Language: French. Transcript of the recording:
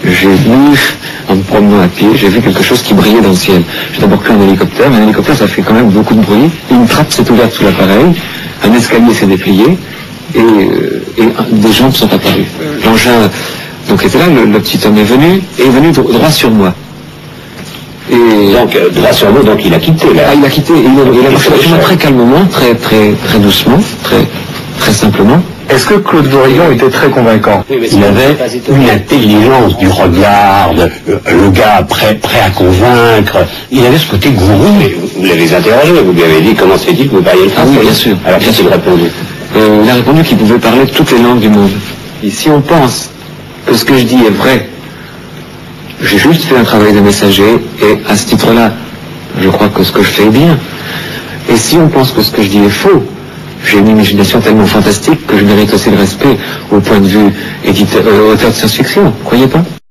j'ai vu, en me promenant à pied, j'ai vu quelque chose qui brillait dans le ciel. J'ai d'abord cru un hélicoptère, mais un hélicoptère ça fait quand même beaucoup de bruit. Une trappe s'est ouverte sous l'appareil, un escalier s'est déplié, et des jambes sont apparues. L'engin donc était là, le petit homme est venu droit sur moi. Et donc, droit sur moi, donc il a quitté là. Ah, il a quitté, il a marché très calmement, très doucement, très simplement. Est-ce que Claude Vorillon était très convaincant? Il avait une intelligence du regard, le gars prêt à convaincre. Il avait ce côté gourou. Vous l'avez interrogé, vous lui avez dit comment se fait-il que vous parliez le français? Ah oui, bien sûr. Alors qu'est-ce qu'il a répondu? Il a répondu qu'il pouvait parler toutes les langues du monde. Et si on pense que ce que je dis est vrai, j'ai juste fait un travail de messager, et à ce titre-là, je crois que ce que je fais est bien. Et si on pense que ce que je dis est faux, j'ai une imagination tellement fantastique que je mérite aussi le respect au point de vue auteur de science-fiction, croyez pas?